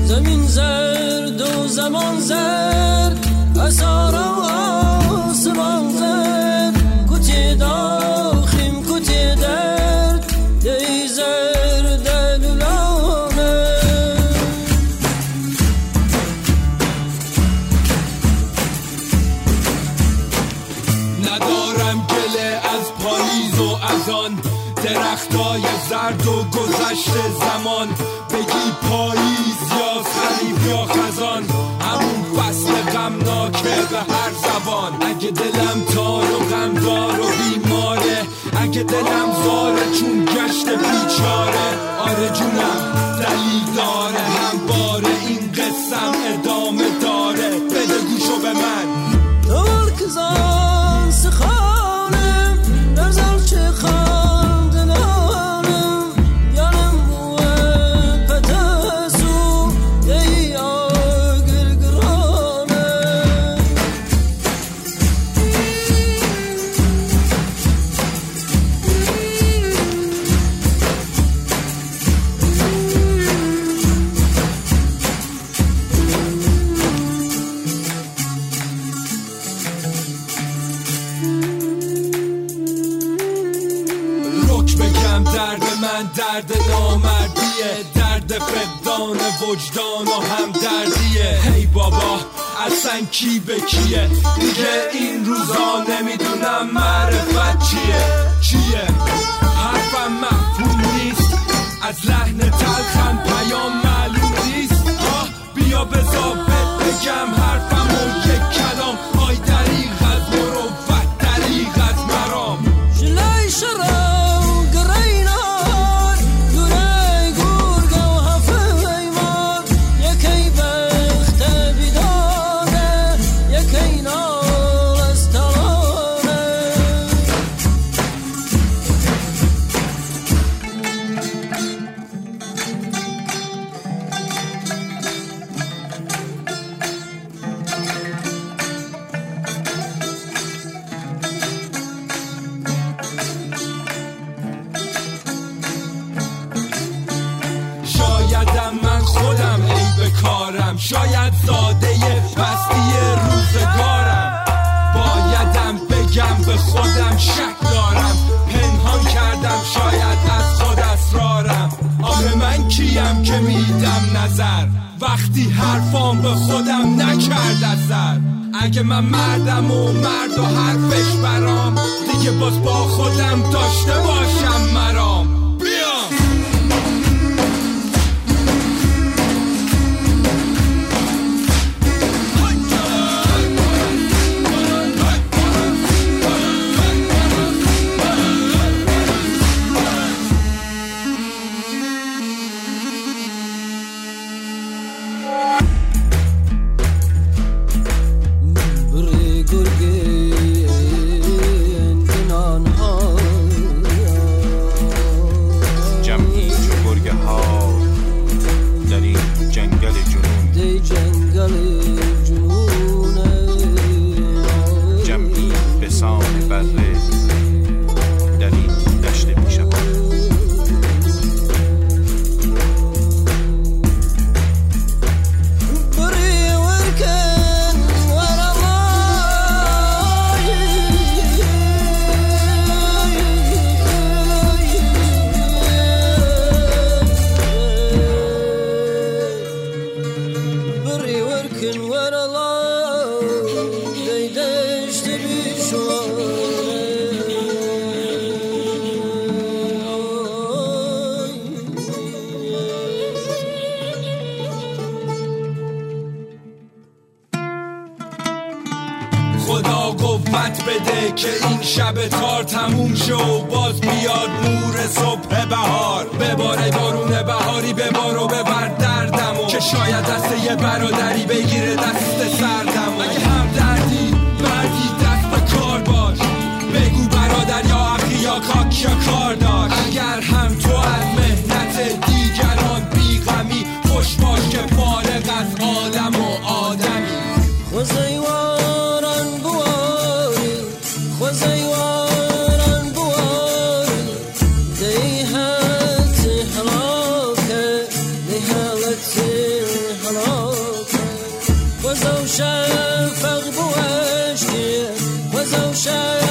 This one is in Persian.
زمین زرد و زمان زرد اثار آسمان زرد کتی داخیم کتی درد دی زرد لولانه ندارم گله از پاییز و از آن درختای زرد و گذشت زمان بگی پاییز یا خریف یا خزان همون فصل غمناکه به هر زبان اگه دلم تار و غمدار و بیماره اگه دلم زاره چون گشت بیچاره آره جونم دلیل داره همواره این قصم ادامه داره بده گوشو به من دول کزان سخانم نرزال چه خاندنانم یانم بوه پتاسو دی آگر گرانم درد من درد نامردیه درد فقدان وجدان و هم دردیه هی بابا اصلا کی به کیه دیگه این روزا نمیدونم معرفت چیه حرفم مفهوم نیست از لحن تلخم پیام معلوم نیست بیا بذار بگم حرفم و یک کلام آی دریغ از مروت دریغ از مرام جلای شرم شاید زاده پستی روزگارم بایدم بگم به خودم شک دارم پنهان کردم شاید از خود اسرارم آخه من کیم که میدم نظر وقتی حرفام به خودم نکرد اثر اگه من مردم و مرد و حرفش برام دیگه باز با خودم داشته باشم مرام خدا قوت بده که این شب تار تموم شو باز بیاد نور صبح بهار بباره بارون بهاری ببار و ببر دردمو که شاید دست یه برادری بگیره دست سردمو اگه هم دردی مردی دست به کار باش بگو برادر یا اخی یا خاک یا کار داشت اگر هم تو از مهنت دیگران بیغمی خوش باش که فارغ از عالم و آدمی خوزیواران بواری خوزیواران بواری دی حالت حلاکه دی حالت شهر